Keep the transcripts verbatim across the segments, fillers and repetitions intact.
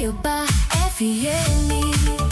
Caiobá F M.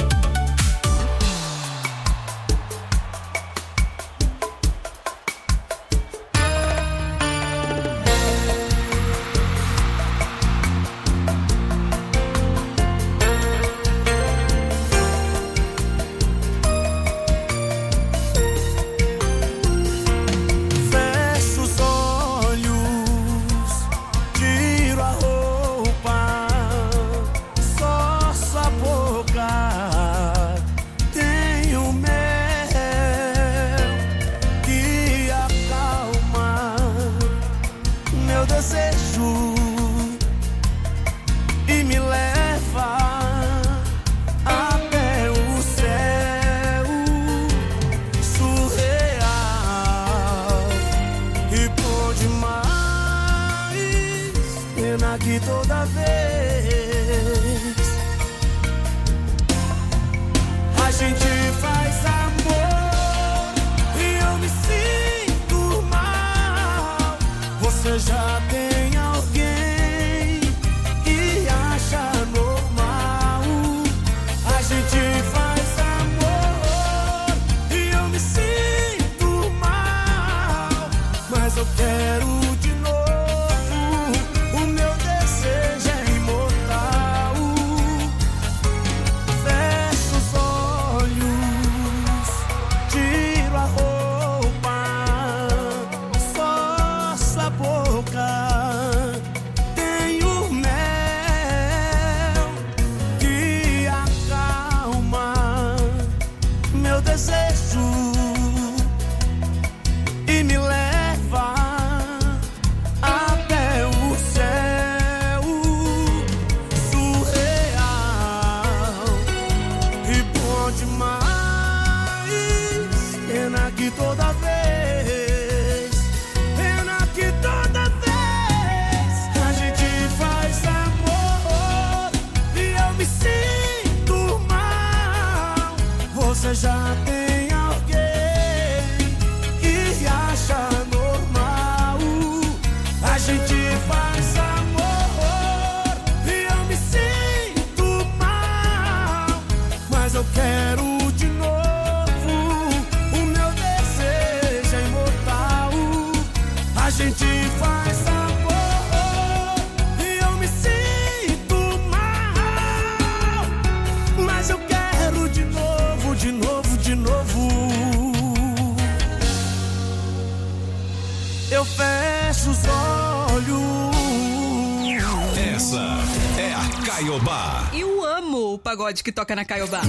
Pagode que toca na Caiobá.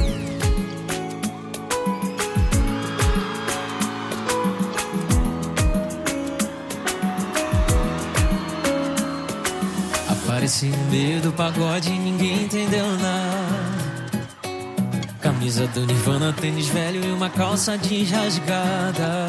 Apareci no meio do pagode e ninguém entendeu nada. Camisa do Nirvana, tênis velho e uma calça jeans rasgada.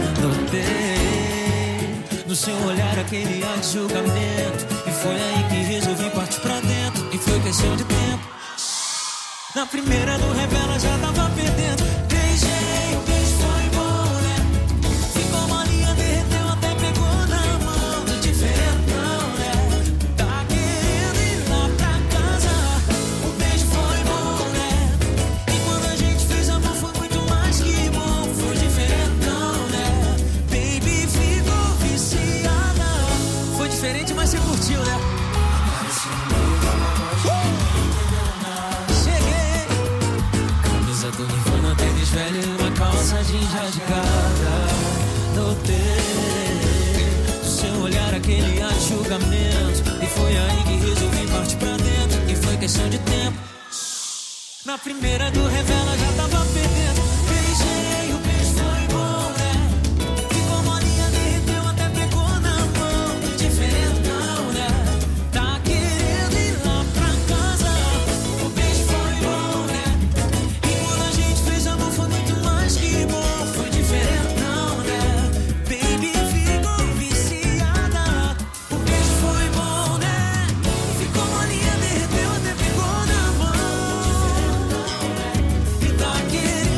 Notei no seu olhar aquele ar de julgamento, e foi aí que resolvi partir pra dentro. E foi questão de tempo. Na primeira do revela já tava perdendo. Beijei, o beijo foi bom, né? Ficou molinha, derreteu, até pegou na mão. Do diferentão, né? Tá querendo ir lá pra casa. O beijo foi bom, né? E quando a gente fez amor foi muito mais que bom. Foi diferentão, né? Baby, ficou viciada. Foi diferente, mas você curtiu, né? Do Nirvana, tênis velho e uma calça jeans rasgada. Notei do seu olhar aquele ar de julgamento, e foi aí que resolvi partir pra dentro. E foi questão de tempo. Na primeira do revela já tava perdendo. Beijei, o beijo foi bom, né? Ficou molinha, derreteu, até pegou na mão. Diferentão, né? Tá querendo ir lá pra casa. O beijo foi bom, né? Foi muito mais que bom, foi diferentão, né? Baby, ficou viciada. O beijo foi bom, né? Ficou molinha, derreteu, até pegou na mão. E tá querendo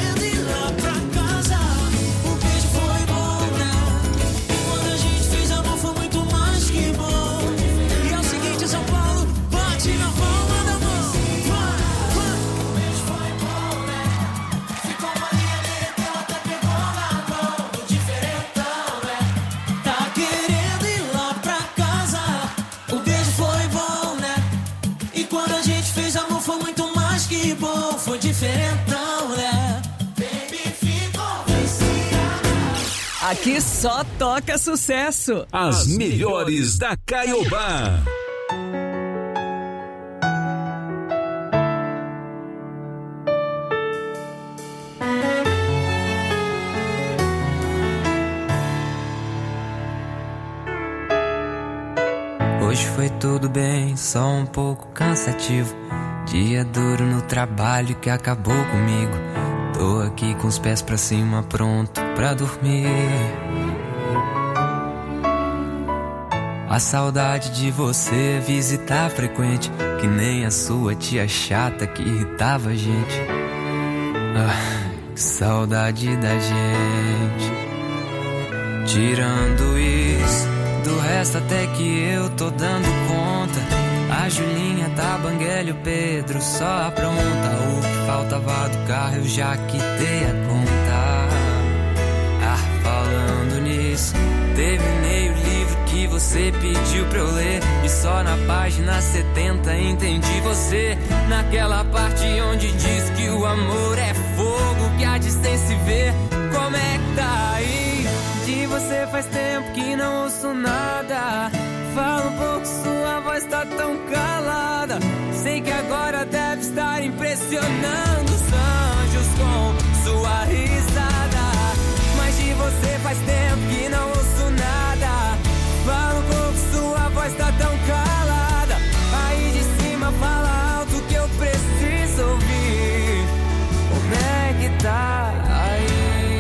que bom, foi diferentão, né? Baby, ficou viciada. Aqui só toca sucesso. As melhores da Caiobá. Hoje foi tudo bem, só um pouco cansativo. Dia duro no trabalho que acabou comigo. Tô aqui com os pés pra cima, pronto pra dormir. A saudade de você visitar frequente, que nem a sua tia chata que irritava a gente. Ah, que saudade da gente. Tirando isso, do resto até que eu tô dando conta. A Julinha, Tabanguele e o Pedro só apronta. O que faltava do carro eu já quitei a conta. Ah, falando nisso, terminei o livro que você pediu pra eu ler. E só na página setenta entendi você. Naquela parte onde diz que o amor é fogo que a distância vê. Como é que tá aí? De você faz tempo que não ouço nada. Fala um pouco, sua voz tá tão calada. Sei que agora deve estar impressionando os anjos com sua risada. Mas de você faz tempo que não ouço nada. Fala um pouco, sua voz tá tão calada. Aí de cima fala alto que eu preciso ouvir. Como é que tá aí?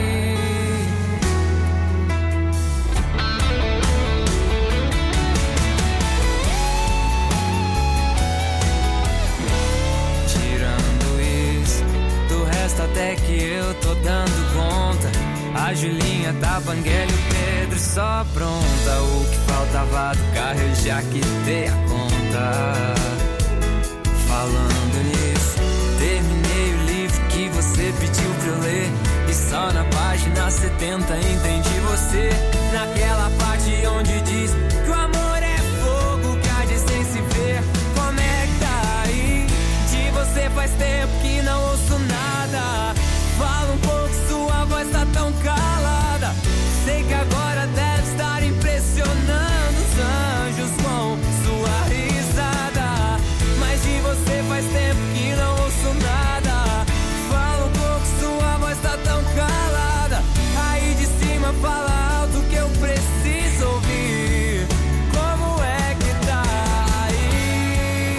Até que eu tô dando conta. A Julinha, Tabanguele e o Pedro só pronta. O que faltava do carro eu já quitei a conta. Falando nisso, terminei o livro que você pediu pra eu ler. E só na página setenta entendi você. Naquela parte onde diz que o amor é fogo que a distância se vê. Como é que tá aí? De você faz tempo que não ouço nada. Fala um pouco, sua voz tá tão calada. Sei que agora deve estar impressionando os anjos com sua risada. Mas de você faz tempo que não ouço nada. Fala um pouco, sua voz tá tão calada. Aí de cima fala alto que eu preciso ouvir. Como é que tá aí?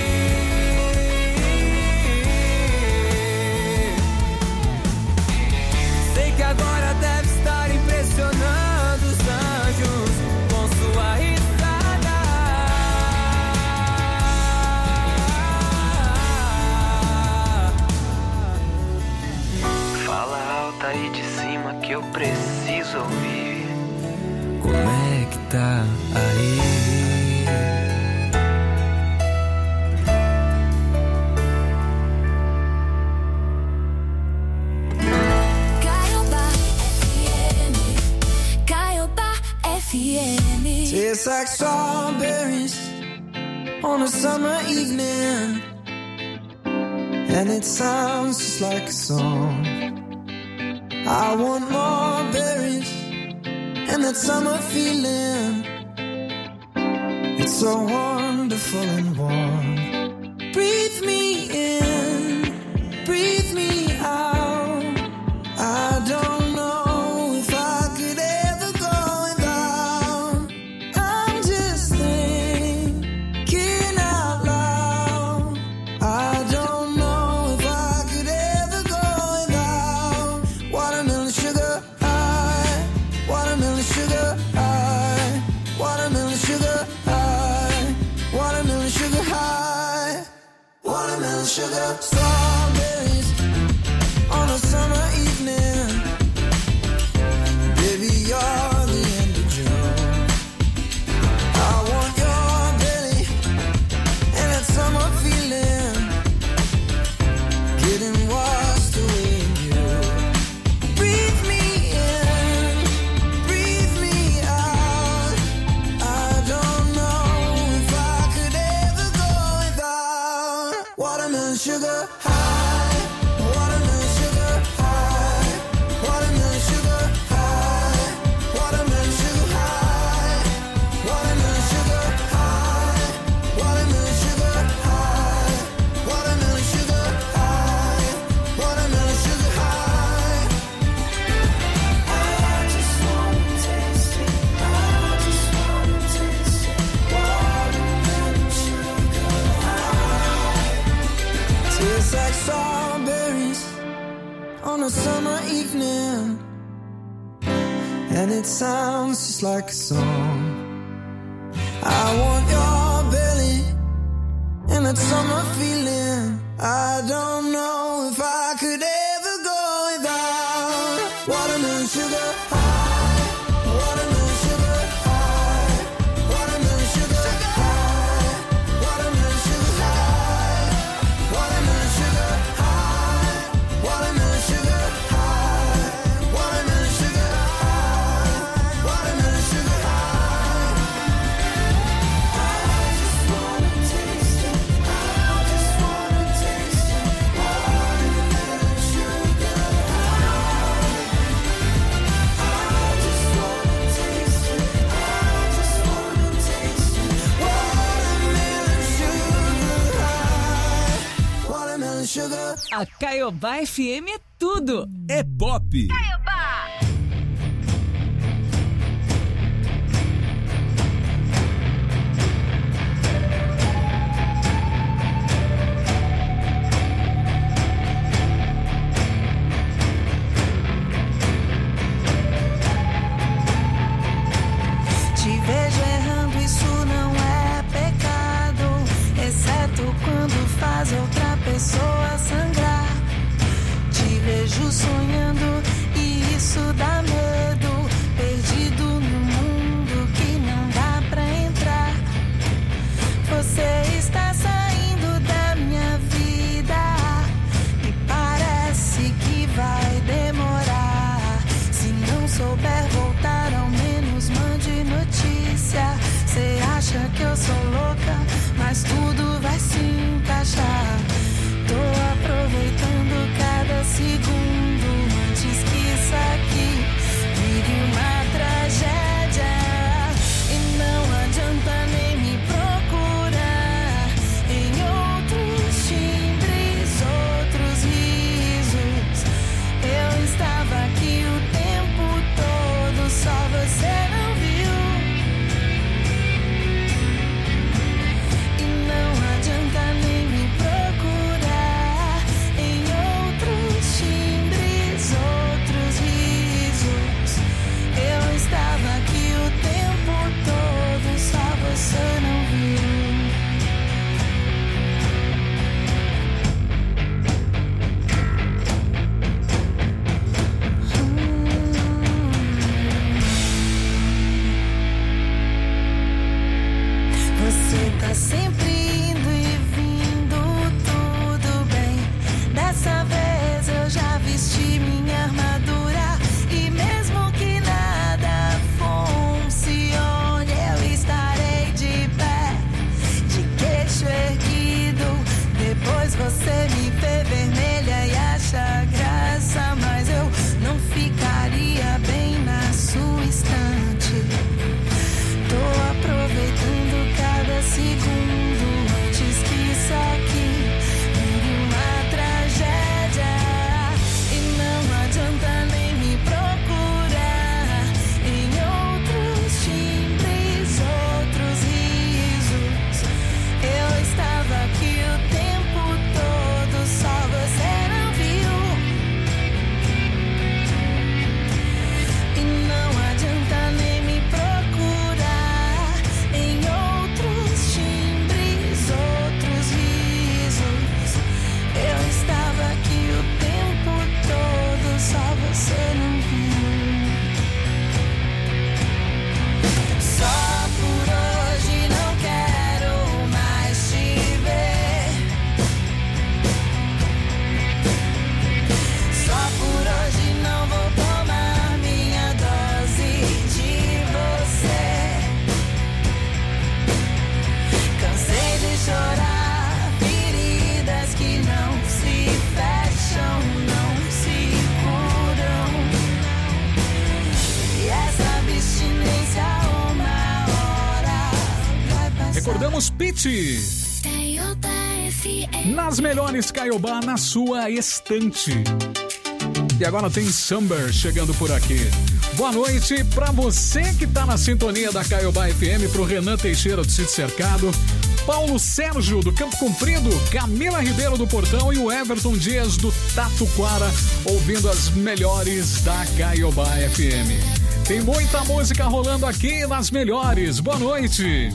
Sei que agora deve estar impressionando os anjos com sua risada. Fala alto aí de cima que eu preciso ouvir. Como é que tá aí? Tastes like strawberries on a summer evening, and it sounds just like a song. I want more berries and that summer feeling. It's so wonderful and warm. Breathe me in, breathe me out. I don't sugar, strawberries on a summer evening. Baby, you're the end of June. I want your belly and that summer feeling, getting washed away in you. Breathe me in, breathe me out. I don't know if I could ever go without watermelon sugar high. like strawberries on a summer evening, and it sounds just like a song. I want your belly and that summer feeling. I don't know if I could ever go without watermelon sugar high, watermelon sugar high, watermelon sugar high, watermelon sugar high, watermelon sugar high, watermelon sugar high, watermelon sugar high, watermelon sugar high. I just wanna taste it. I just wanna taste it. Watermelon sugar high. I just wanna taste it. I just wanna taste it. Watermelon sugar high. Watermelon sugar. A Caiobá F M é tudo. É pop. Te vejo errando, isso não é pecado, exceto quando faz outra pessoa sangrar. Te vejo sonhando e isso dá medo, perdido no mundo que não dá pra entrar. Você está saindo da minha vida e parece que vai demorar. Se não souber voltar, ao menos mande notícia. Cê acha que eu sou louca, mas tudo vai se encaixar. Tô aproveitando cada segundo antes que isso aqui vire uma tragédia. E não adianta nem me procurar em outros timbres, outros risos. Eu estava aqui o tempo todo, só você não viu. E não adianta nem me procurar em outros timbres, outros risos. Eu estava aqui o tempo todo, só você não viu. Você tá sempre indo e vindo, tudo bem. Dessa vez eu já vesti minha armadura e mesmo que nada funcione, eu estarei de pé, de queixo erguido. Depois você me vê vermelha e acha graça, mas eu não ficaria bem na sua estante. Tô aproveitando cada segundo antes que isso aqui vire uma tragédia. E não adianta nem me procurar em outros timbres, outros risos. Eu estava aqui o tempo todo, só você não viu. E não adianta nem me procurar em outros timbres, outros risos. Eu estava aqui o tempo todo, só você não viu. Só por hoje não quero mais te ver. Só por hoje não vou tomar minha dose de você. Cansei de chorar feridas que não se fecham, não se curam. E essa abstinência uma hora vai passar. Recordamos Pitty Caiobá F M. nas melhores Caiobá na sua estante. E agora tem Summer chegando por aqui. Boa noite pra você que tá na sintonia da Caiobá F M, pro Renan Teixeira do Sítio Cercado, Paulo Sérgio, do Campo Comprido, Camila Ribeiro, do Portão e o Everton Dias, do Tatuquara, ouvindo as melhores da Caiobá F M. Tem muita música rolando aqui nas melhores. Boa noite.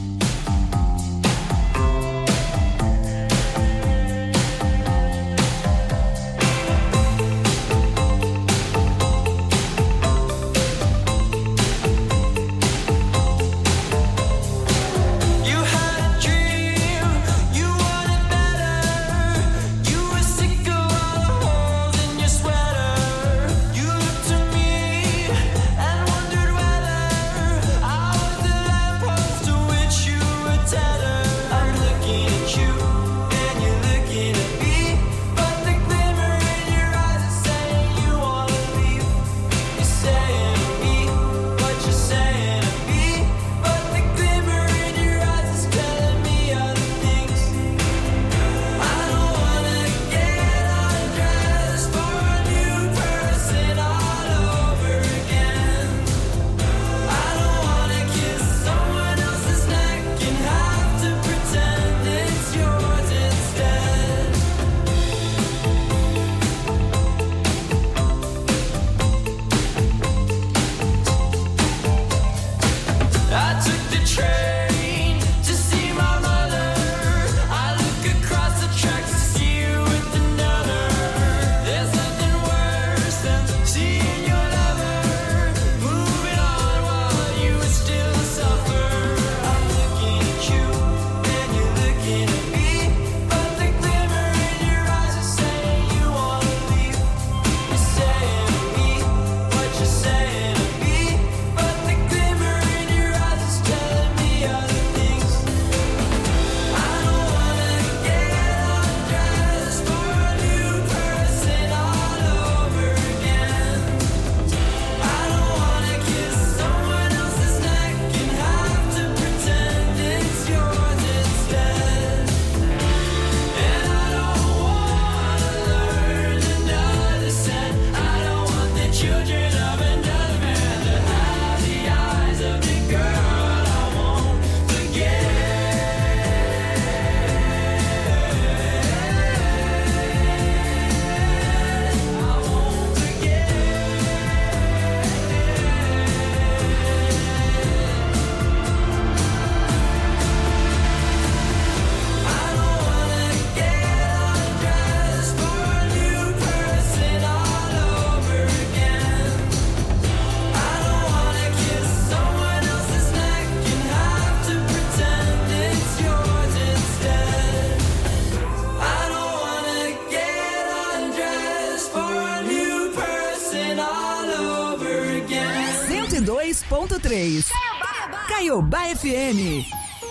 Caiobá F M.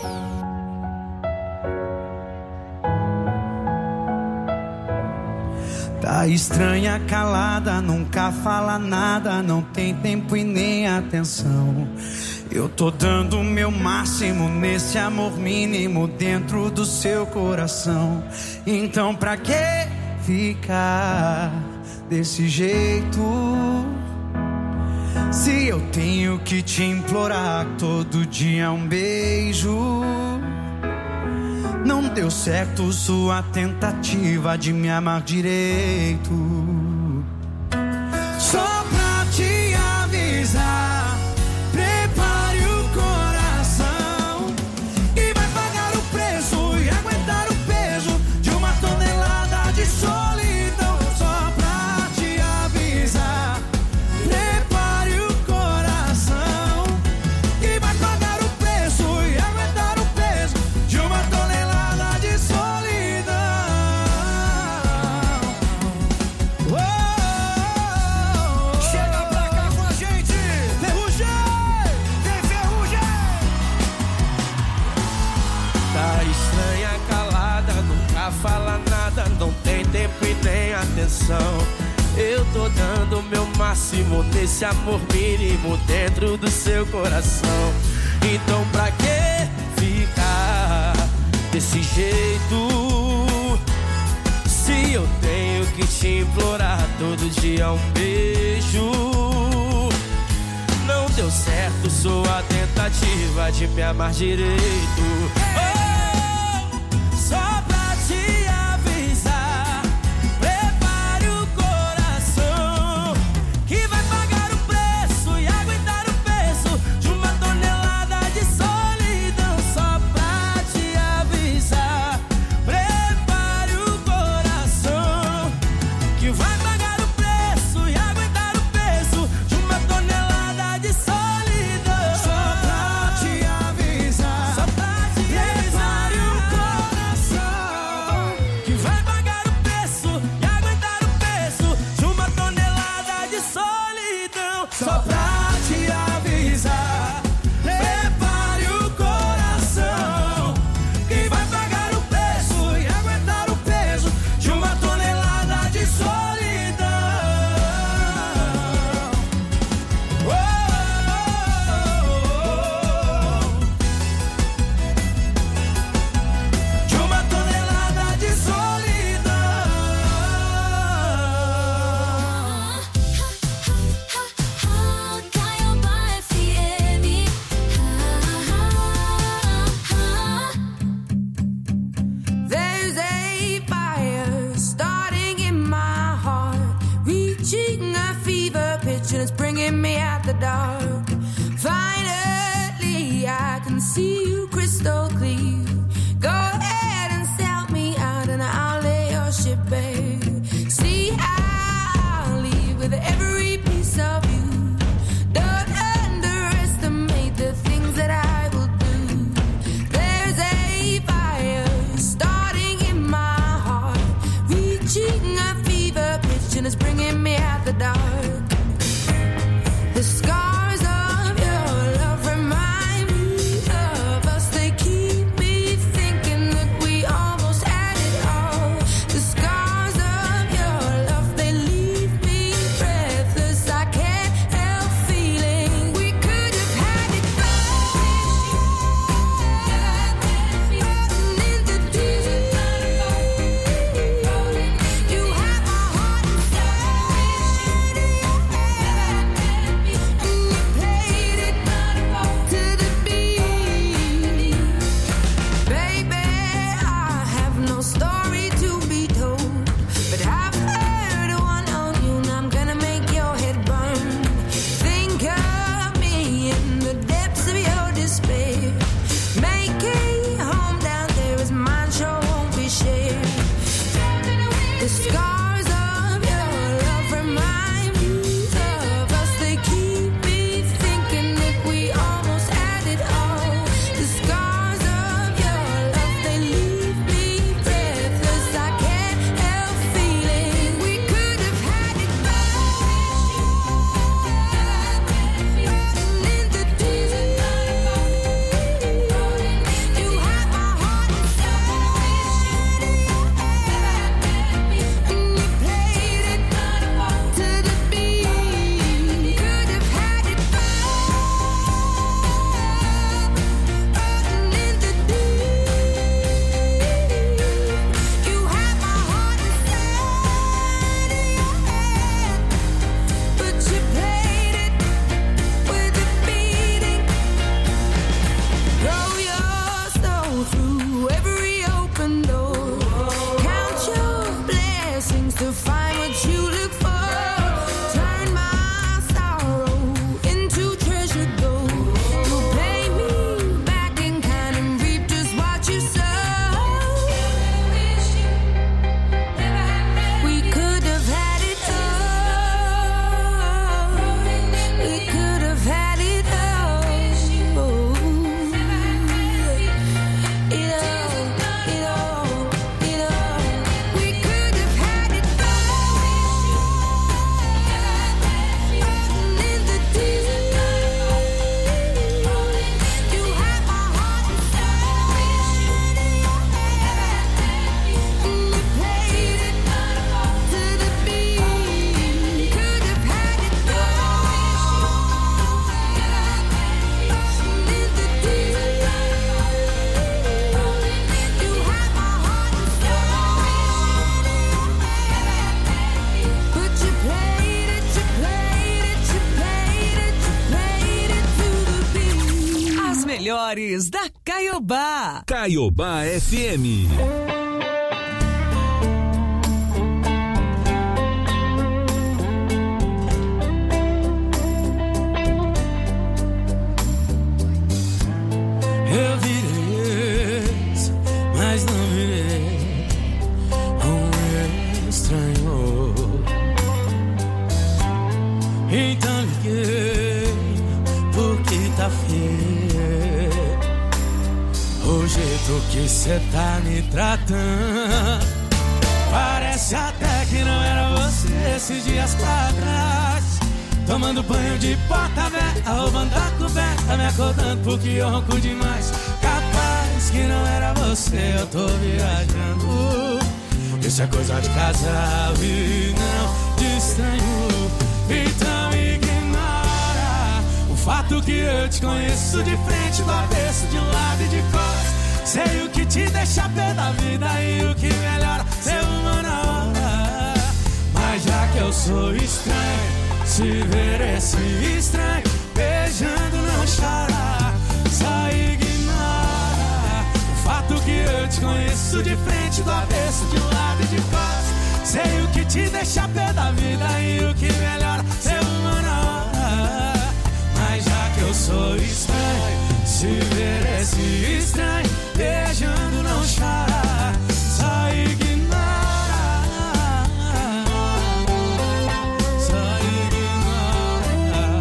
Tá estranha, calada, nunca fala nada, não tem tempo e nem atenção. Eu tô dando o meu máximo nesse amor mínimo dentro do seu coração. Então pra que ficar desse jeito? Se eu tenho que te implorar todo dia um beijo. Não deu certo sua tentativa de me amar direito. Só pra te avisar, prepare o coração e vai pagar o preço e aguentar o peso de uma tonelada de solidão. Só pra te avisar, prepare o coração e vai pagar o preço e aguentar o peso de uma tonelada de solidão. Oh, oh, oh. Chega pra cá com a gente, Ferrugem, tem Ferrugem. Tá estranha, calada, nunca fala nada, não tem tempo e nem atenção. Eu tô dando o meu máximo nesse amor mínimo dentro do seu coração. Então pra que ficar desse jeito? Se eu tenho que te implorar todo dia um beijo. Não deu certo sua tentativa de me amar direito. Oh! dark. Finally, I can see you crystal clear. Go ahead and sell me out and I'll lay your ship bare. See, I'll leave with every piece of you. Don't underestimate the things that I will do. There's a fire starting in my heart, reaching a fever pitch and it's bringing me out the dark. The scars of your love remind me of us. They keep me thinking that we almost had it all. The scars of your love, they leave me breathless. I can't help feeling we could have had it all. Rolling in the deep. You have my heart inside of your hand. And you played it to the beat. Baby, I have no story to be told, but I've heard one on you and I'm gonna make your head burn. Think of me in the depths of your despair. Make a home down there as mine sure won't be shared. The scars of your love remind me of us. They keep me thinking that we almost had it all. The scars of your love, they leave me breathless. I can't help feeling we could have had it all. In the deep. You have my heart inside of your hand. And you played it to the beat. Could have had it all. In the deep. You have my heart inside of your hand, but you played it with a beating. Roll your soul through every open door. Count your blessings to find what you look for. Turn my sorrow into treasure gold. You'll pay me back in kind and reap just what you sow. We could have had it all. We could have had it all. It all, it all, it all. We could have had it all. In the deep. You have my heart inside of your hand. And you played it to the beat. Could have had it all. In the deep. You have my heart inside of your hand. But you played it, you played it, you played it, you played it to the beat. As melhores da Caiobá. Caiobá F M. Eu virei ex, mas não virei um estranho. Então liguei porque tá feio o jeito que cê tá me tratando. Parece até que não era você esses dias pra trás. Tomando banho de porta aberta, roubando a coberta, me acordando porque eu ronco demais. Capaz que não era você, eu tô viajando. Isso é coisa de casal e não de estranho. Então ignora o fato que eu te conheço de frente, do avesso, de um lado e de costas. Sei o que te deixa pé da vida e o que melhora ser uma na hora. Mas já que eu sou estranho, se ver esse estranho beijando não chora. Só ignora o fato que eu te conheço de frente, do avesso, de um lado e de costas. Sei o que te deixa pé da vida e o que melhora ser uma na hora. sou estranho. Se ver esse estranho beijando, não chora, só ignora, só ignora.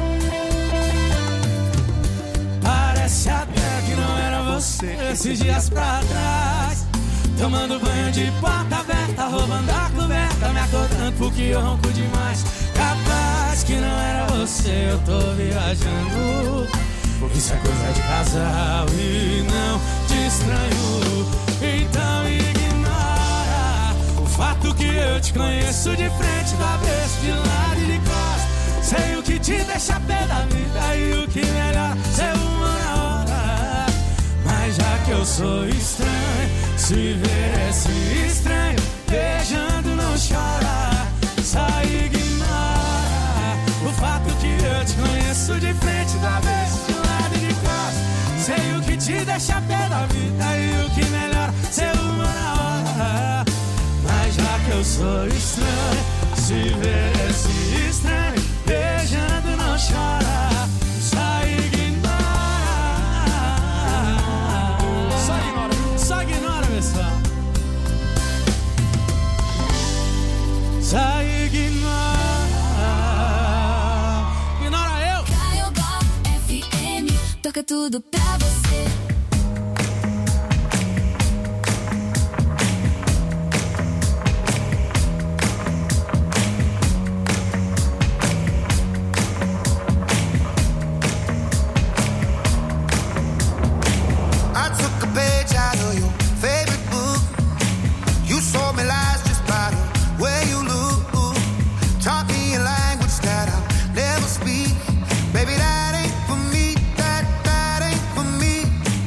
Parece até que não era você esses dias pra trás, tomando banho de porta aberta, roubando a coberta, me acordando porque eu ronco demais. Capaz que não era você, eu tô viajando, porque isso é coisa de casal e não de estranho. Então ignora o fato que eu te conheço de frente, do avesso, de lado e de costas. Sei o que te deixa pé da vida e o que melhor ser uma na hora. Mas já que eu sou estranho, se ver esse estranho beijando, não chora, só ignora o fato que eu te conheço de frente, do avesso, de lado e de costas. Sei o que te deixa pé da vida e o que melhor ser uma na hora. Mas já que eu sou estranho, se ver esse estranho beijando, não chora, só ignora. Só ignora, só ignora, pessoal. Só ignora. Ignora eu. Caiobá F M, toca tudo pra você. I took a page out of your favorite book. You sold me lies just by the way you look. Taught me a language that I'll never speak. Baby, that ain't for me, that, that ain't for me.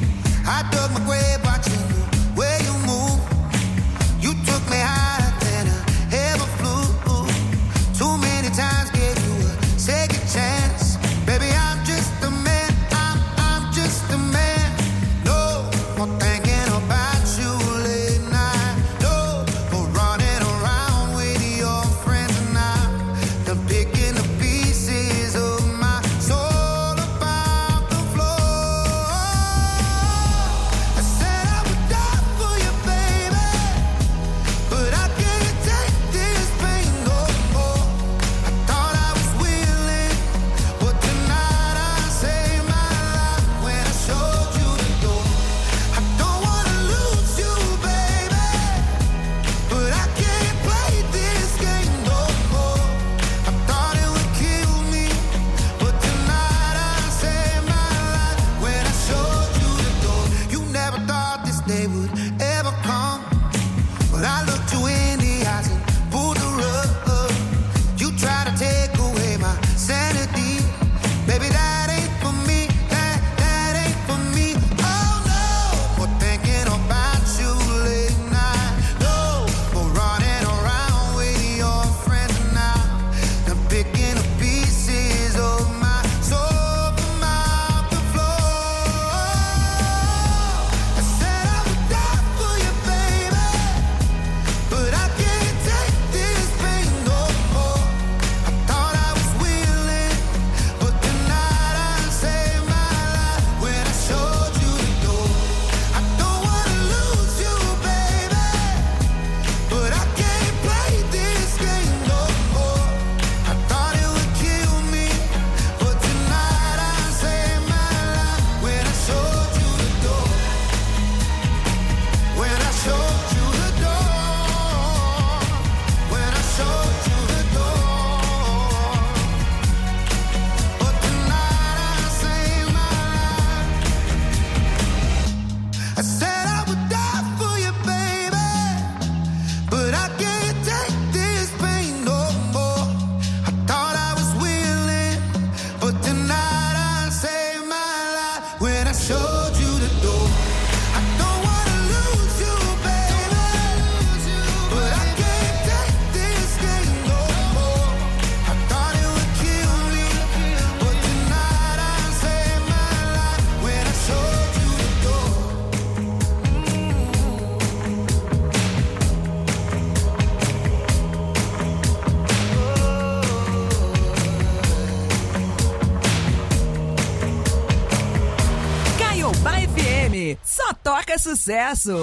é sucesso.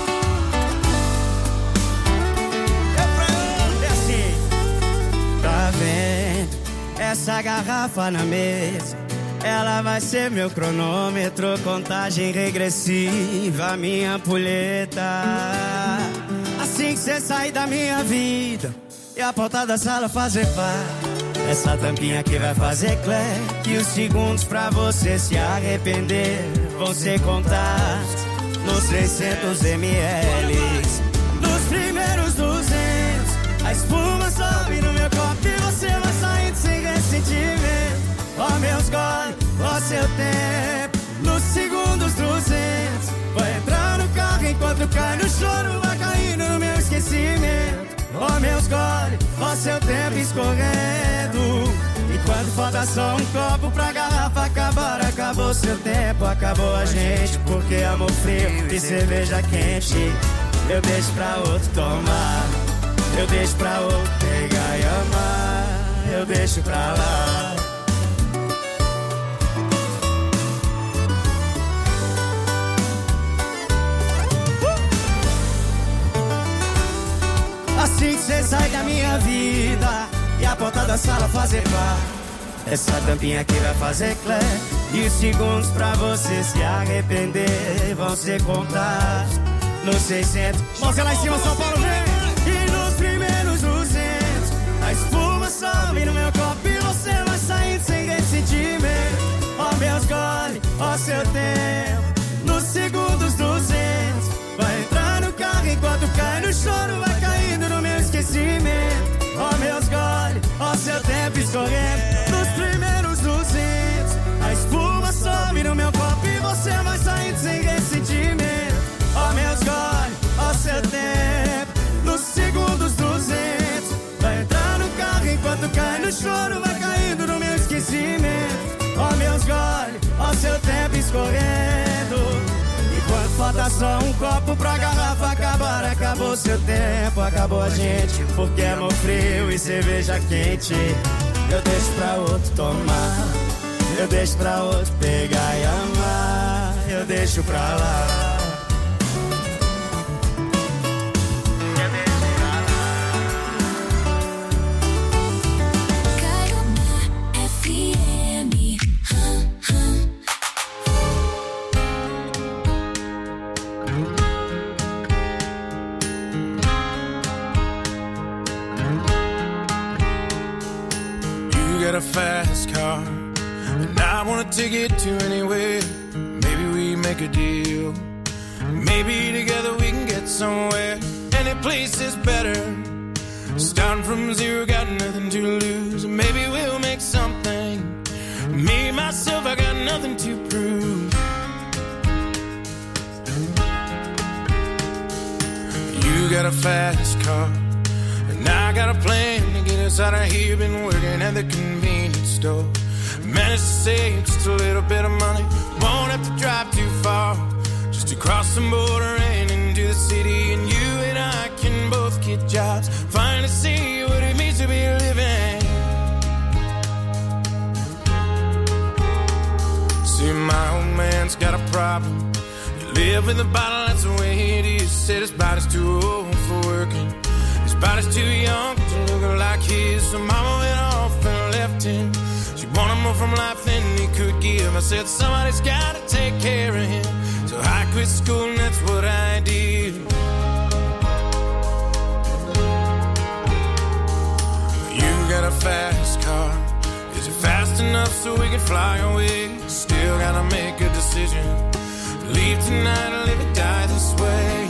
É assim, tá vendo essa garrafa na mesa? Ela vai ser meu cronômetro, contagem regressiva, minha ampulheta. Assim que cê sair da minha vida e a porta da sala fazer parte, essa tampinha aqui vai fazer clé. E os segundos pra você se arrepender vão ser contados nos seiscentos mililitros. Nos primeiros duzentos, a espuma sobe no meu copo e você vai saindo sem ressentimento. Ó meus goles, ó seu tempo. Nos segundos duzentos, vai entrar no carro enquanto cai no choro, vai caindo no meu esquecimento. Ó meus goles, ó seu tempo escorrendo. E quando falta só um copo pra garrafa acabar, acabou seu tempo, acabou a gente. Porque amor frio e cerveja quente eu deixo pra outro tomar, eu deixo pra outro pegar e amar, eu deixo pra lá. Assim que cê sai da minha vida e a porta da sala fazer parte, essa tampinha aqui vai fazer clé. E os segundos pra você se arrepender vão ser contados nos seiscentos. Mostra lá em cima, São Paulo, vem! E nos primeiros duzentos, a espuma sobe no meu copo e você vai saindo sem ressentimento. Ó meus goles, ó seu tempo. Nos segundos duzentos, vai entrar no carro enquanto cai no choro, vai caindo no meu esquecimento. Ó meus goles, ó seu tempo escorrendo. Nos primeiros duzentos, a espuma sobe no meu copo e você vai saindo sem ressentimento. Ó meus goles, ó seu tempo. Nos segundos duzentos, vai entrar no carro enquanto cai no choro, vai caindo no meu esquecimento. Ó meus goles, ó seu tempo escorrendo. Quando falta só um copo pra garrafa acabar, acabou seu tempo, acabou a gente. Porque amor frio e cerveja quente eu deixo pra outro tomar, eu deixo pra outro pegar e amar, eu deixo pra lá. A fast car, and I wanna take it to anywhere. Maybe we make a deal. Maybe together we can get somewhere. Any place is better. Starting from zero, got nothing to lose. Maybe we'll make something. Me, myself, I got nothing to prove. You got a fast car, and I got a plan to get us out of here. Been working at the convenience store. Managed to save just a little bit of money. Won't have to drive too far, just to cross the border and into the city. And you and I can both get jobs, finally see what it means to be living. See, my old man's got a problem. You live in the bottle, that's the way it is. Said his body's too old for working, his body's too young to look like his. So mama went off and left him. She wanted more from life than he could give. I said somebody's gotta take care of him. So I quit school and that's what I did. You got a fast car. Is it fast enough so we can fly away? Still gotta make a decision. Leave tonight or live or die this way.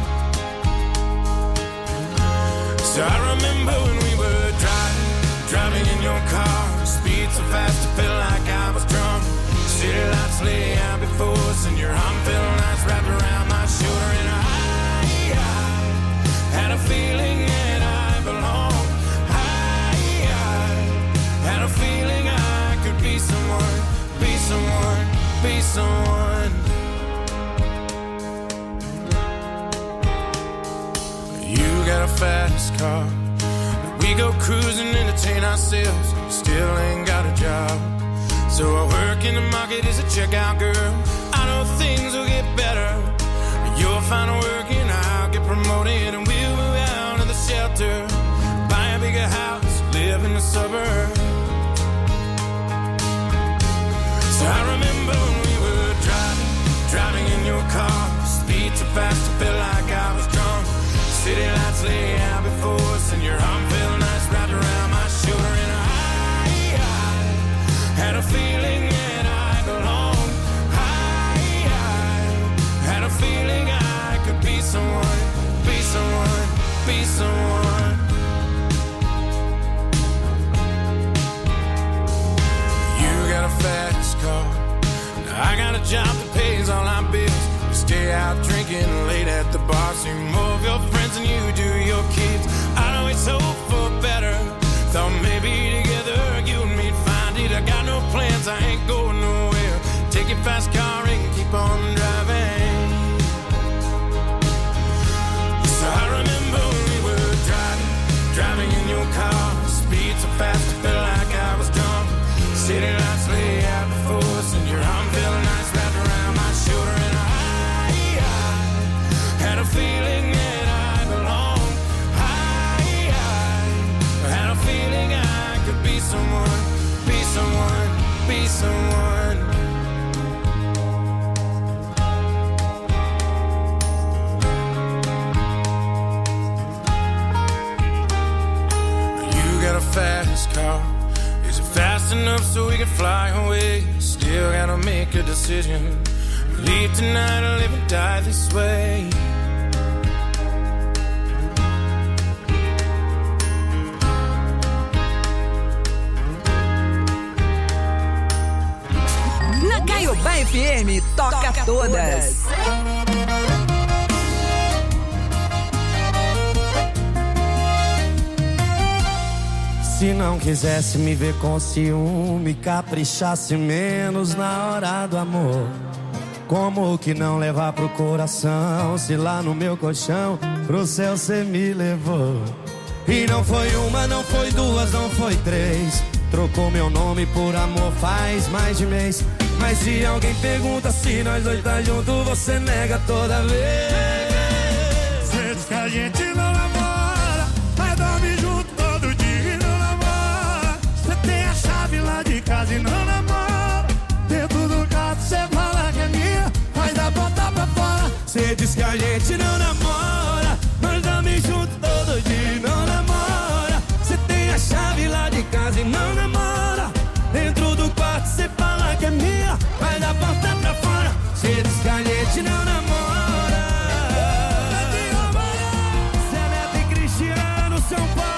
So I remember when we were driving, driving in your car. Speed so fast it felt like I was drunk. City lights lay out before us, and your arm felt nice wrapped around my shoulder. And I, I had a feeling that I belonged. I, I had a feeling I could be someone, be someone, be someone. You got a fast car, we go cruising, entertain ourselves. Still ain't got a job, so I work in the market as a checkout girl. I know things will get better. You'll find work and I'll get promoted, and we'll move out of the shelter, buy a bigger house, live in the suburbs. So I remember when we were driving, driving in your car, speed so fast I felt like I was drunk. City lights lay out before us, and your arm felt nice wrapped around my shoulder, and I, I had a feeling that I belonged. I, I had a feeling I could be someone, be someone, be someone. You got a fast car, I got a job that pays all our bills. We stay out drinking late at the bar, see more of your friends than you do your kids. I'd always hope for better, thought maybe together you and me'd find it. I got no plans, I ain't going nowhere. Take your fast car and keep on driving. So I remember when we were driving, driving in your car, speed so fast I felt like I was drunk. City lights lay out before us, and your arm felt nice wrapped around my shoulder, and I, I had a feeling that I belonged. I, I had a feeling I could be someone, be someone, be someone. You got a fast car. Fast enough so we can fly away. Still gotta make a decision. Leave tonight or live and die this way. Na Caiobá F M, toca, toca todas. Se não quisesse me ver com ciúme, caprichasse menos na hora do amor. Como que não levar pro coração, se lá no meu colchão pro céu cê me levou? E não foi uma, não foi duas, não foi três. Trocou meu nome por amor faz mais de mês. Mas se alguém pergunta se nós dois tá junto, você nega toda vez. Cê diz que a gente não namora, mas dorme junto todo dia. Lá de casa e não namora. Dentro do carro cê fala que é minha, mas dá botar pra fora. Cê diz que a gente não namora, mas dorme junto todo dia e não namora. Cê tem a chave lá de casa e não namora. Dentro do quarto cê fala que é minha, mas dá botar pra fora. Cê diz que a gente não namora. Cê é Neto e Cristiano, São Paulo.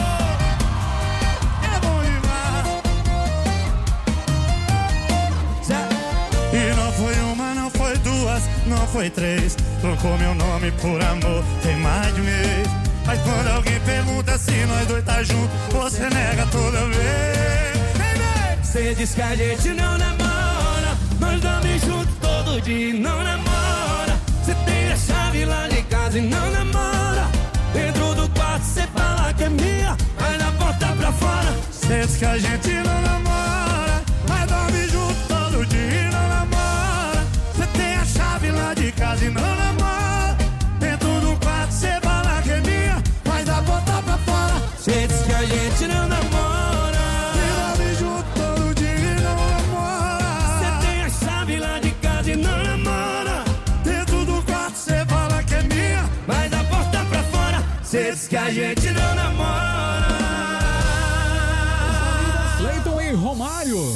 Não foi três, trocou meu nome por amor, tem mais de um mês. Mas quando alguém pergunta se nós dois tá junto, você nega toda vez. Cê diz que a gente não namora, nós dorme junto todo dia e não namora. Cê tem a chave lá de casa e não namora. Dentro do quarto cê fala que é minha, mas na porta pra fora. Cê diz que a gente não namora, mas dorme junto todo dia e não namora. Cê tem a chave lá de casa e não namora. Dentro do quarto cê fala que é minha, mas dá botar pra fora. Cê diz que a gente não namora, e dorme junto todo dia e não namora. Cê tem a chave lá de casa e não namora. Dentro do quarto cê fala que é minha, mas dá porta pra fora. Cê diz que a gente não namora. Cleiton e Romário.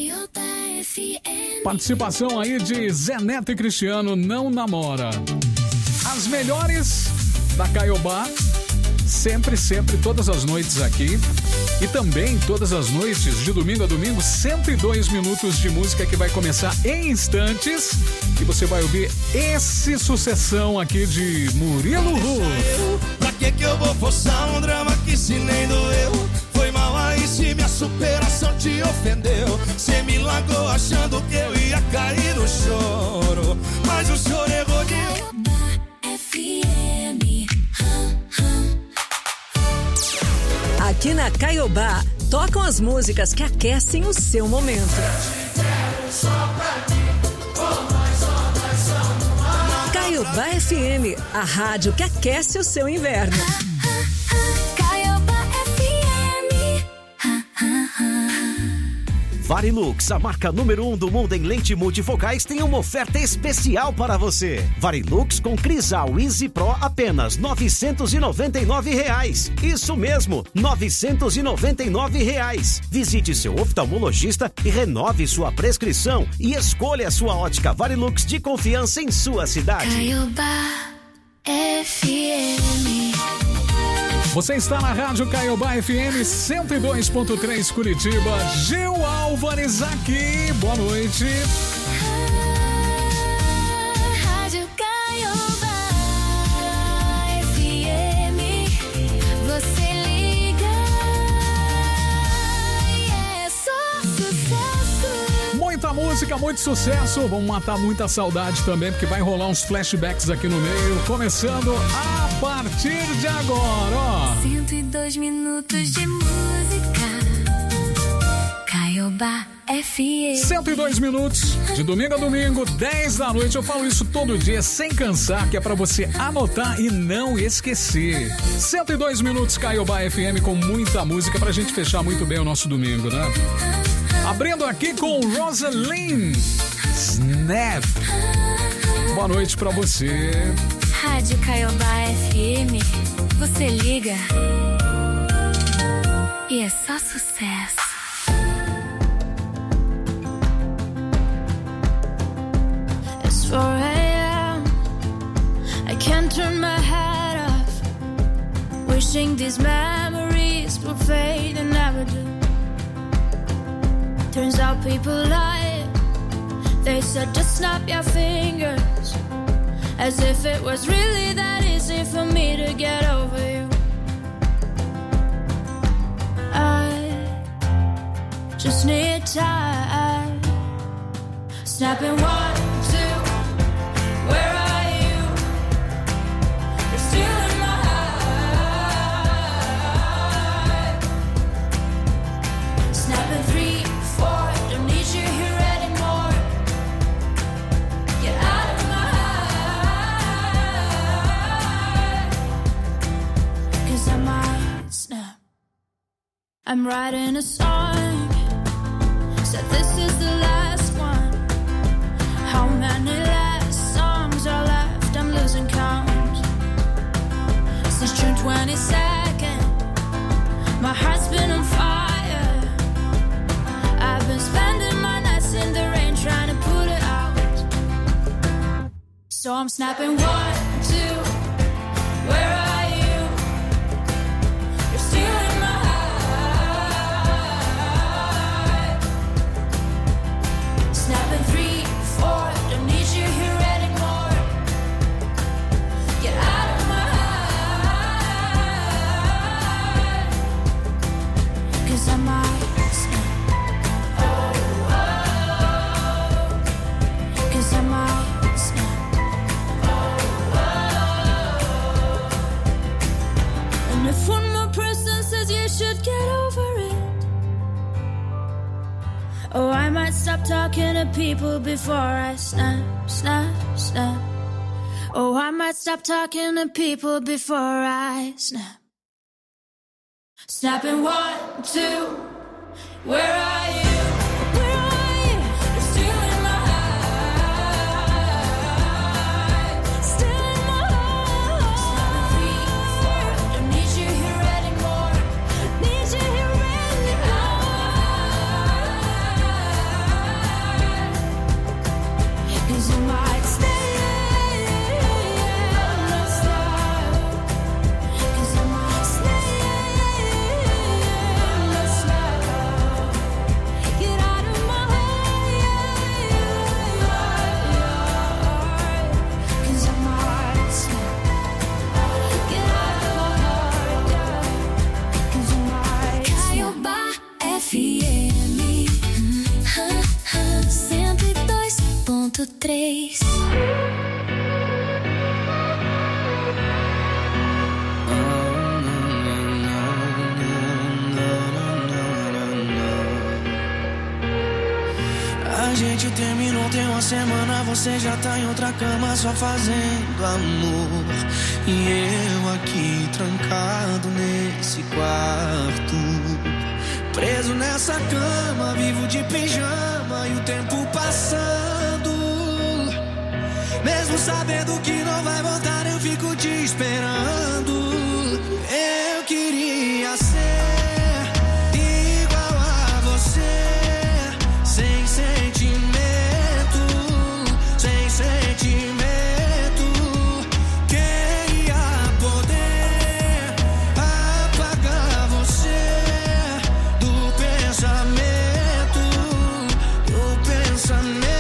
Participação aí de Zé Neto e Cristiano, Não Namora. As melhores da Caiobá, sempre, sempre, todas as noites aqui. E também todas as noites, de domingo a domingo, cento e dois minutos de música que vai começar em instantes. E você vai ouvir esse sucessão aqui de Murilo Ruff. Pra que que eu vou forçar um drama que se nem doeu? Foi mal aí se minha superação te ofendeu. Cê me largou achando que eu ia cair no choro, mas o choro errou de Aqui na Caiobá, tocam as músicas que aquecem o seu momento. Caiobá F M, a rádio que aquece o seu inverno. Caiobá F M. Varilux, a marca número um do mundo em lente multifocais, tem uma oferta especial para você. Varilux com Crisal Easy Pro apenas novecentos e noventa e nove reais. Isso mesmo, novecentos e noventa e nove reais. Visite seu oftalmologista e renove sua prescrição e escolha a sua ótica Varilux de confiança em sua cidade. Caiobá F M. Você está na Rádio Caiobá F M cento e dois ponto três Curitiba. Gil Álvares aqui. Boa noite. Rádio Caiobá F M. Você liga e é só sucesso. Muita música, muito sucesso. Vamos matar muita saudade também, porque vai rolar uns flashbacks aqui no meio. Começando a partir de agora, ó. cento e dois minutos de música. Caiobá F M. cento e dois minutos, de domingo a domingo, dez da noite. Eu falo isso todo dia, sem cansar, que é pra você anotar e não esquecer. cento e dois minutos Caiobá F M com muita música pra gente fechar muito bem o nosso domingo, né? Abrindo aqui com Rosalind Snap. Boa noite pra você. Rádio Caiobá F M. Você liga e é só sucesso. It's four a.m. I can't turn my head off. Wishing these memories will fade and never do. Turns out people lie. They said just snap your fingers, as if it was really that easy for me to get over you. I just need time. Snapping one, two, where are you? You're still in my heart. Snapping three, four, don't need you here anymore. Get out of my heart. Cause I might snap. I'm writing a song. Said this is the last one. How many last songs are left? I'm losing count. Since June twenty-second, my heart's been on fire. I've been spending my nights in the rain trying to put it out. So I'm snapping one, two, where are you? You're still in my heart. Snapping three, four, don't need you here anymore. Get out of my heart. Cause I might snap. Oh, oh. Cause I might snap. Oh, oh. And if one more person says you should get over it, oh, I might stop talking to people before I snap, snap, snap. Oh, I might stop talking to people before I snap. Snapping one, two, where are you? Where are you? You're still in my heart. Still in my heart. Snapping three, four, don't need you here anymore. Need you here anymore. Cause you might stay. Let's stop. Cause I might stay. Let's stop. Get out of my heart. Cause I might stop. Get out of my heart. Cause I might stop. Caiobá F M. cento e dois ponto três. A gente terminou tem uma uma semana você já tá em outra cama só fazendo amor. E eu aqui trancado nesse quarto, preso nessa cama, vivo de pijama e o tempo passando. Mesmo sabendo que não vai voltar, eu fico te esperando. Eu queria ser igual a você, sem sentimento, sem sentimento. Queria poder apagar você do pensamento, do pensamento.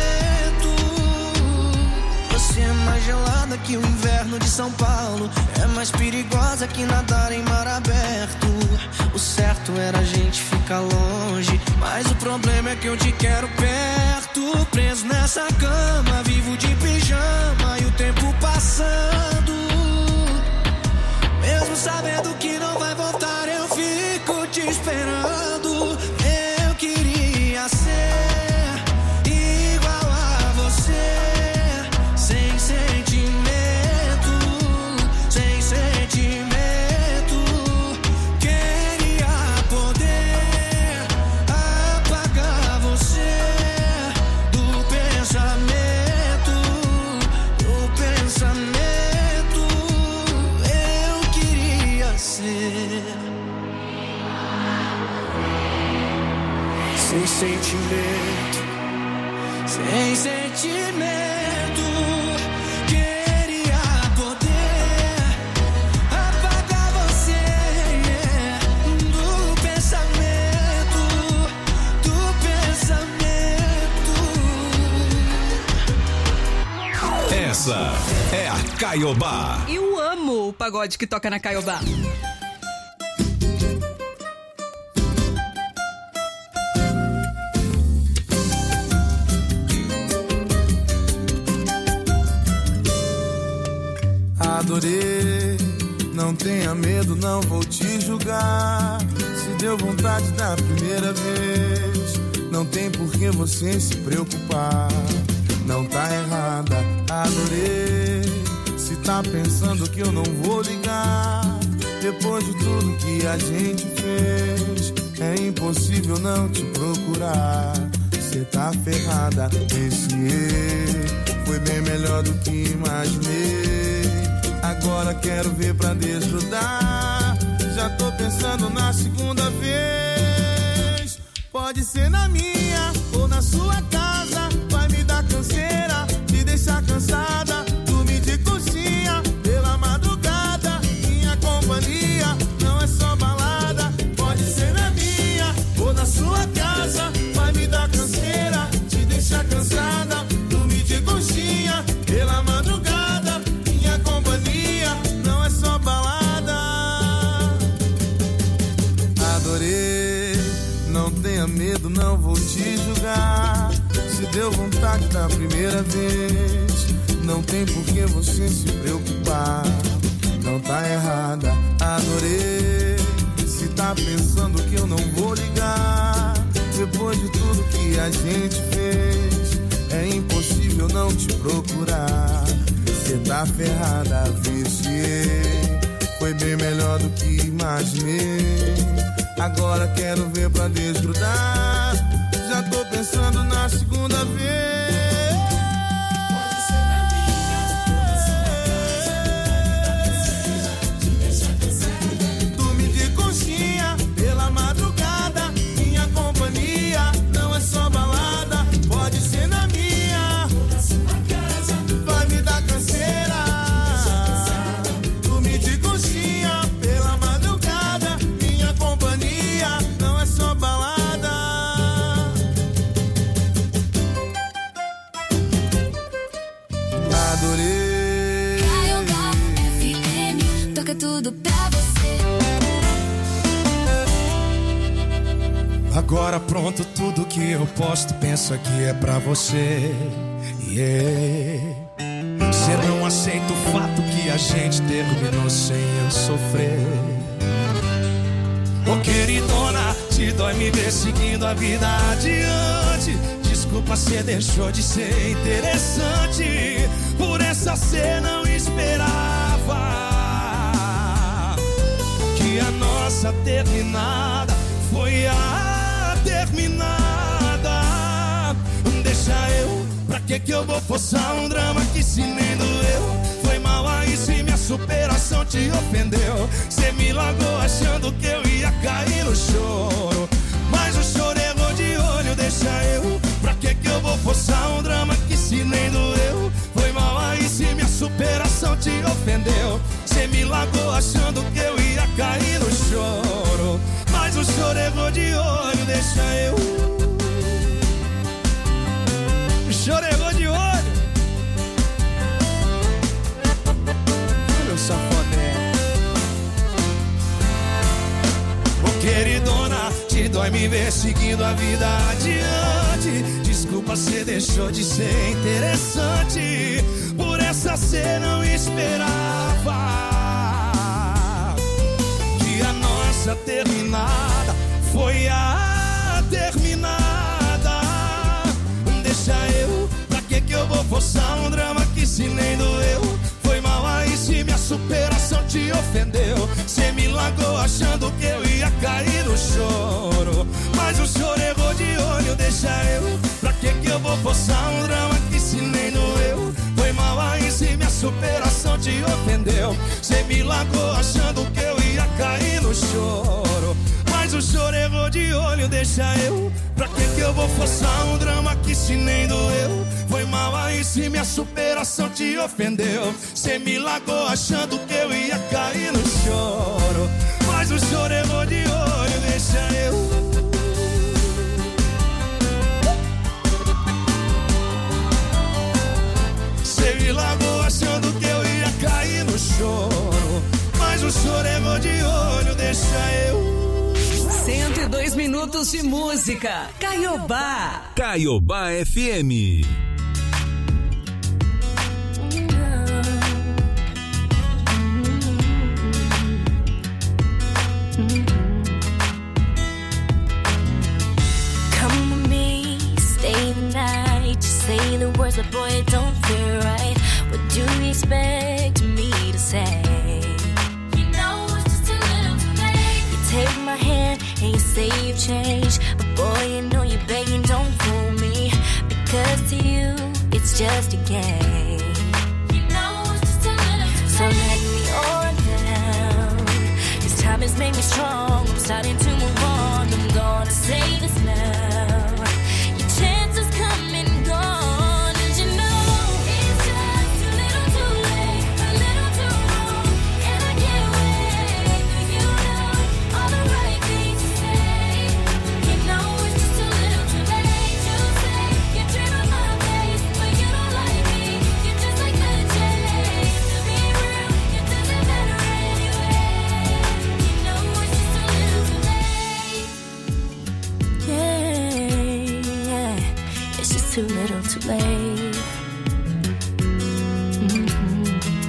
Você é mais gelada que o inverno de São Paulo, é mais perigosa que nadar em mar aberto. O certo era a gente ficar longe, mas o problema é que eu te quero perto. Preso nessa cama, vivo de pijama e o tempo passando. Mesmo sabendo que não vai voltar, eu fico te esperando. Eu queria ser igual a você, sem sentimento, sem sentimento. Queria poder apagar você do pensamento, do pensamento. Eu queria ser sem sentimento, sem sentimento. Queria poder apagar você, yeah, do pensamento, do pensamento. Essa é a Caiobá. Eu amo o pagode que toca na Caiobá. Adorei, não tenha medo, não vou te julgar. Se deu vontade da primeira vez, não tem por que você se preocupar. Não tá errada, adorei. Se tá pensando que eu não vou ligar, depois de tudo que a gente fez, é impossível não te procurar. Cê tá ferrada, esse erro foi bem melhor do que imaginei. Agora quero ver pra desgrudar. Já tô pensando na segunda vez. Pode ser na minha ou na sua casa. Vai me dar canseira, me deixar cansada. Dormir de coxinha pela madrugada. Minha companhia não é só balada. Pode ser na minha ou na sua casa. Vai me dar canseira, te deixar cansada. Dormir de coxinha pela madrugada. Minha companhia não é só balada. Adorei, não tenha medo, não vou te julgar. Se deu vontade da primeira vez, não tem por que você se preocupar. Não tá errada, adorei. Se tá pensando que eu não vou ligar, depois de tudo que a gente fez, é impossível não te procurar. Cê tá ferrada, viciei. Foi bem melhor do que imaginei. Agora quero ver pra desgrudar. Já tô pensando na segunda vez. Pode ser na minha, na sua casa. Dormir de conchinha pela madrugada. Minha companhia não é só balada. Pode ser na minha, na sua casa. Vai me dar canseira. Dormir de conchinha pela madrugada. Minha companhia não é só balada. Adorei. Caiobá F M, toca tudo pra você. Agora pronto, tudo que eu posto, pensa que é pra você. Yeah. Cê não aceita o fato que a gente terminou sem eu sofrer. Ô queridona, te dói me ver seguindo a vida adiante. Desculpa, cê deixou de ser interessante. Por essa cê não esperava que a nossa terminada foi a terminada. Deixa eu, pra que que eu vou forçar um drama que se nem doeu? Foi mal aí se minha superação te ofendeu. Cê me largou achando que eu ia cair no choro, mas o choro errou de olho. Deixa eu, pra que que eu vou forçar um drama que se nem doeu? Foi mal aí se minha superação te ofendeu. Cê me largou achando que eu ia cair no choro, mas o choro errou de olho. Deixa eu, o choro errou de olho. Olha o safadão. Ô queridona, te dói me ver seguindo a vida adiante. Desculpa, cê deixou de ser interessante. Por essa cê não esperava que a nossa terminada foi a terminada. Deixa eu, pra que que eu vou forçar um drama que se nem doeu? Foi mal aí se minha superação te ofendeu. Cê me largou achando que eu ia cair no choro, mas o choro errou de olho. Deixa eu, pra que que eu vou forçar um drama que se nem doeu? Foi mal aí se minha superação te ofendeu. Cê me largou achando que eu ia cair no choro, mas o choro errou de olho. Deixa eu, pra que que eu vou forçar um drama que se nem doeu? Foi mal aí se minha superação te ofendeu. Cê me largou achando que eu ia cair no choro, mas o choro errou de olho. Deixa eu, cê me largou achando que eu ia cair no choro, mas o choro errou de olho. Deixa eu. cento e dois minutos de música. Caiobá. Caiobá F M. Come with me, stay the night. Just say the words, but boy, it don't feel right. What do you expect me to say? Take my hand and you say you've changed, but boy, you know you're begging, don't fool me, because to you, it's just a game. You know it's just a little bit. So let me on down. This time has made me strong. I'm starting to move on. I'm gonna say this now. Your chances come and gone, and you know it's just too little too late, a little too wrong, and I can't wait for you know all the right things to say. You know it's just a little too late to say. You dream of my face, but you don't like me. You're just like the chase. To be real, it doesn't matter anyway. You know it's just a little too late. Yeah, yeah, it's just too little too late. Mhm.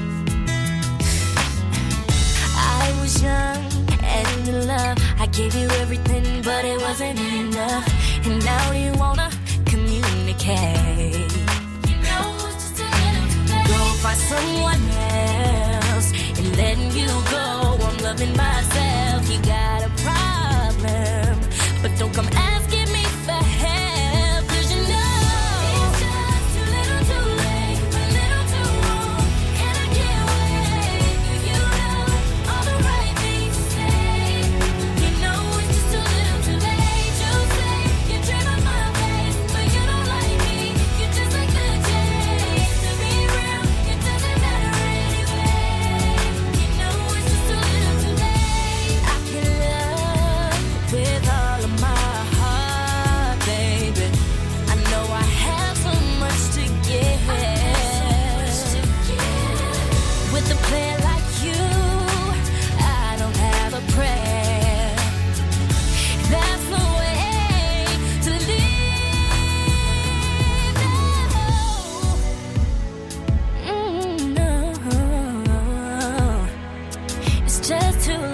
I was young and in love. I gave you everything, but it wasn't enough. And now you wanna communicate. You know it's just a little too late. Go find someone else and letting you go. I'm loving myself. You got a problem, but don't come asking me for help, 'cause you know it's just too little too late, a little too wrong, and I can't wait for you know all the right things to say. You know it's just a little too late to say. You dream of my face, but you don't like me. You're just like the chase. To be real, it doesn't matter anyway. You know it's just a little too late. I can love with all of my heart, baby. I know I have so much to give. With a player like you, I don't have a prayer. That's the way to live. No, mm, no. It's just too